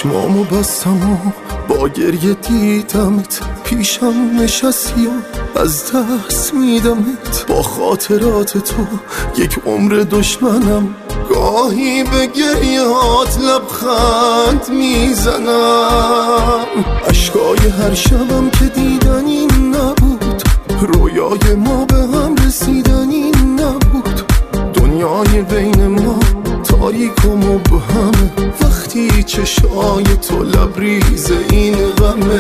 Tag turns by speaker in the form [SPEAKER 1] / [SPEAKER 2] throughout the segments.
[SPEAKER 1] چشمامو بستم و با گریه دیدمت، پیشم نشستی و از دست میدمت. با خاطرات تو یک عمر دشمنم، گاهی به گریهات لبخند میزنم. اشکای هر شبم که دیدنی نبود، رویای ما به هم رسیدنی نبود. دنیای بین ما تاریک و مبهمه، وقتی چشای تو لبریز این غمه.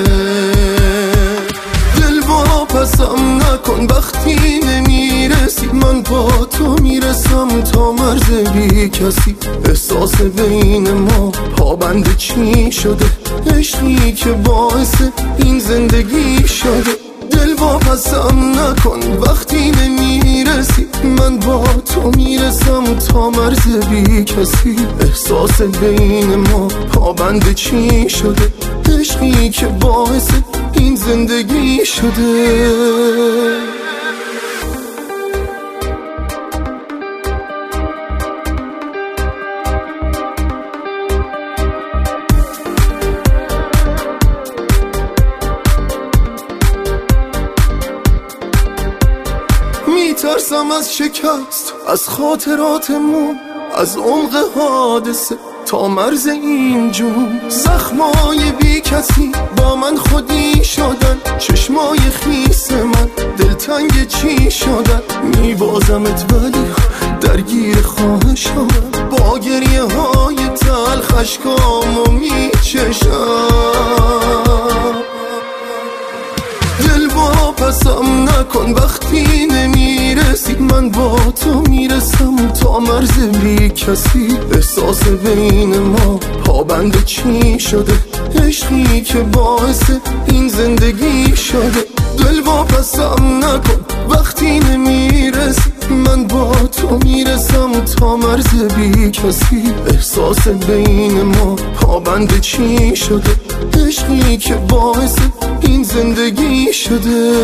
[SPEAKER 1] دل واپسم نکن وقتی نمیرسی، من با تو میرسم تا مرز بی کسی. احساس بین ما پابند چی شده، عشقی که باعث این زندگی شده. دل واپسم نکن وقتی نمیرسی، من با تو میرسم تا مرز بی کسی. احساس بین ما پابند چی شده، عشقی که باعث این زندگی شده. میترسم از شکست، از خاطراتمون، از عمق حادثه تا مرز این جون. زخمای بی کسی با من خودی شدن، چشمای خیس من دلتنگ چی شدن. میبازمت ولی درگیر خواهشم، با گریه های تلخ اشکامو میچشم. دل واپسم نکن وقتی نمیرسی، من با تو میرسم تا مرز بی کسی. احساس بین ما پابند چی شده، عشقی که باعث این زندگی شده. دل واپسم نکن وقتی نمیرسی، من با تو میرسم تا مرز بی کسی. احساس بین ما پابند چی شده، عشقی که باعث این زندگی شده.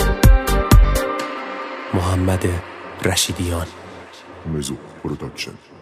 [SPEAKER 2] محمد رشیدیان.
[SPEAKER 3] مزو پروداکشن.